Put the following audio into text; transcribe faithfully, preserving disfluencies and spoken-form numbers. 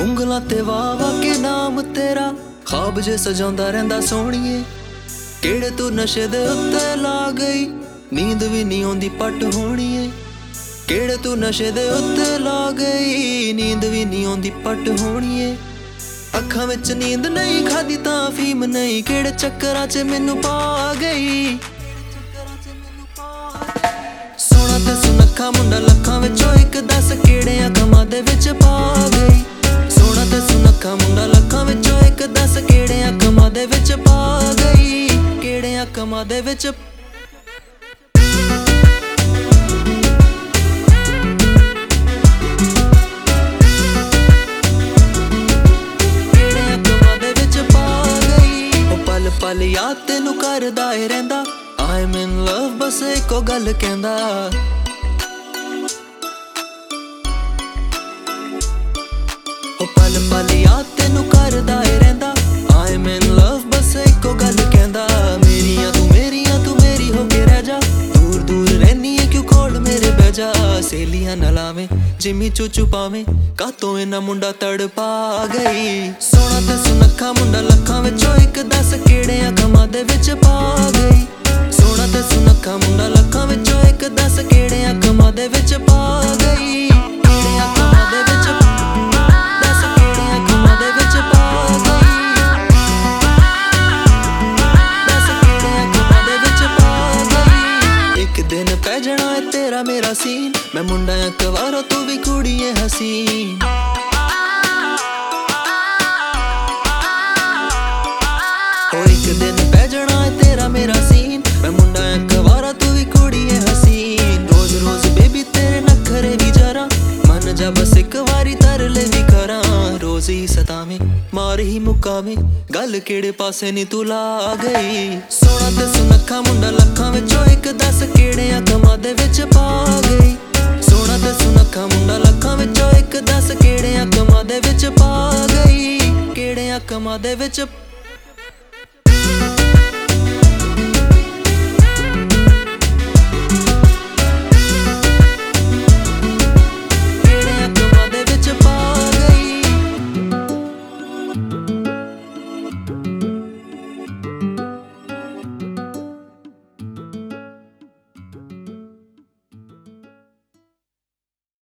ਉਂਗਲਾਂ ਤੇ ਵਾਵਾ ਕੇ ਨਾਮ ਤੇਰਾ ਖਾਬ ਜੇ ਸਜਾਉਂਦਾ ਰਹਿੰਦਾ ਸੋਹਣੀਏ। ਕਿਹੜੇ ਤੂੰ ਨਸ਼ੇ ਦੇ ਉੱਤੇ ਲਾ ਗਈ, ਨੀਂਦ ਵੀ ਨਹੀਂ ਆਉਂਦੀ ਪੱਟ ਹੋਣੀਏ। ਕਿਹੜੇ ਤੂੰ ਨਸ਼ੇ ਦੇ ਉੱਤੇ ਲਾ ਗਈ, ਨੀਂਦ ਵੀ ਨਹੀਂ ਆਉਂਦੀ ਪੱਟ ਹੋਣੀਏ। ਅੱਖਾਂ ਵਿੱਚ ਨੀਂਦ ਨਹੀਂ ਖਾਦੀ ਤਾਂ ਫੀਮ ਨਹੀਂ, ਕਿਹੜੇ ਚੱਕਰਾਂ 'ਚ ਮੈਨੂੰ ਪਾ ਗਈ। ਸੋਹਣਾ ਤੇ ਸੁਨੱਖਾ ਮੁੰਡਾ ਲੱਖਾਂ ਵਿੱਚੋਂ ਇੱਕ, ਦੱਸ ਕਿਹੜਿਆਂ ਕੰਮਾਂ ਦੇ ਵਿੱਚ ਪਾ ਗਈ। ਸੋਹਣਾ ਤੇ ਸੁਨੱਖਾ ਮੁੰਡਾ ਲੱਖਾਂ ਵਿੱਚੋਂ ਇੱਕ, ਦੱਸ ਕਿਹੜਿਆਂ ਕੰਮਾਂ ਦੇ ਵਿੱਚ ਪਾ ਗਈ। ਕਿਹੜਿਆਂ ਕੰਮਾਂ ਦੇ ਵਿੱਚ ਪਲ ਯਾਦ ਤੈਨੂੰ ਕਰਦਾ ਏ ਰਹਿੰਦਾ, I'm in love ਬਸ ਇੱਕੋ ਗੱਲ ਕਹਿੰਦਾ। ਉਹ ਪਲ ਪਲ ਯਾਦ ਤੈਨੂੰ ਕਰਦਾ ਏ ਰਹਿੰਦਾ, I'm in love ਬਸ ਇੱਕੋ ਗੱਲ ਕਹਿੰਦਾ। ਮੇਰੀਆਂ ਤੂੰ ਮੇਰੀਆਂ ਤੂੰ ਮੇਰੀ ਹੋ ਕੇ ਰਹਿ ਜਾ, ਦੂਰ ਦੂਰ ਰਹਿਨੀ ਏ ਕਿਉਂ ਕੋਲ ਮੇਰੇ ਬਹਿ ਜਾ। ਸਹੇਲੀਆਂ ਨਾਲ ਆਵੇਂ ਜਿੰਮੀ ਚੂਚੂ ਪਾਵੇਂ, ਕਾਤੋਂ ਇਹਨਾਂ ਮੁੰਡਾ ਤੜਪਾ ਗਈ। ਸੋਹਣਾ ਤੇ ਸੁਨੱਖਾ ਮੁੰਡਾ ਲੱਖਾਂ ਵਿੱਚੋਂ ਇੱਕ, ਦੱਸ ਕਿਹੜਿਆਂ ਕੰਮਾਂ ਦੇ ਵਿੱਚ ਪਾ ਗਈ। ਸੋਹਣਾ ਤੇ ਸੁਨੱਖਾ ਮੁੰਡਾ ਲੱਖਾਂ ਵਿੱਚੋਂ ਇੱਕ, ਦੱਸ ਕਿਹੜਿਆਂ ਕੰਮਾਂ ਦੇ ਵਿੱਚ ਪਾ ਗਈ। ਕਿਹੜਿਆਂ ਕੰਮਾਂ ਦੇ ਵਿੱਚ, ਦੱਸ ਕਿਹੜਿਆਂ ਕੰਮਾਂ ਦੇ ਵਿੱਚ ਪਾ ਗਈ। ਦੱਸ ਕਿਹੜਿਆਂ ਕੰਮਾਂ ਦੇ ਵਿੱਚ ਪਾ ਗਈ। ਇੱਕ ਦਿਨ ਪੈ ਜਾਣਾ ਏ ਤੇਰਾ ਮੇਰਾ ਸੀਨ, ਮੈਂ ਮੁੰਡਾ ਆਂ ਕੁਆਰਾ ਤੂੰ ਵੀ ਕੁੜੀ ਏ ਹਸੀਨ। ਉਹ ਇੱਕ ਦਿਨ ਪੈ ਜਾਣਾ ਏ ਤੇਰਾ ਮੇਰਾ ਸੀਨ, ਮੈਂ ਮੁੰਡਾ ਆਂ ਕੁਆਰਾ ਤੂੰ ਵੀ ਕੁੜੀ ਏ ਹਸੀਨ। ਰੋਜ਼ ਰੋਜ਼ ਬੇਬੀ ਤੇਰੇ ਨਖਰੇ ਵੀ ਜਰਾ, ਮਨ ਜਾ ਬਸ ਇੱਕ ਵਾਰੀ ਤਰਲੇ ਵੀ ਕਰਾਂ। ਰੋਜ਼ ਹੀ ਸਤਾਵੇਂ ਮਾਰ ਹੀ ਮੁਕਾਵੇਂ, ਗੱਲ ਕਿਹੜੇ ਪਾਸੇ ਨੀ ਤੂੰ ਲਾ ਗਈ। ਸੋਹਣਾ ਤੇ ਸੁਨੱਖਾ ਮੁੰਡਾ ਲੱਖਾਂ ਵਿੱਚੋਂ ਇੱਕ, ਦੱਸ ਕਿਹੜਿਆਂ ਕੰਮਾਂ ਦੇ ਵਿੱਚ ਪਾ ਗਈ। ਸੋਹਣਾ ਤੇ ਸੁਨੱਖਾ ਮੁੰਡਾ ਲੱਖਾਂ ਵਿੱਚੋਂ ਇੱਕ, ਦੱਸ ਕਿਹੜਿਆਂ ਕੰਮਾਂ ਦੇ ਵਿੱਚ ਪਾ ਗਈ। ਕਿਹੜਿਆਂ ਕੰਮਾਂ ਦੇ ਵਿੱਚ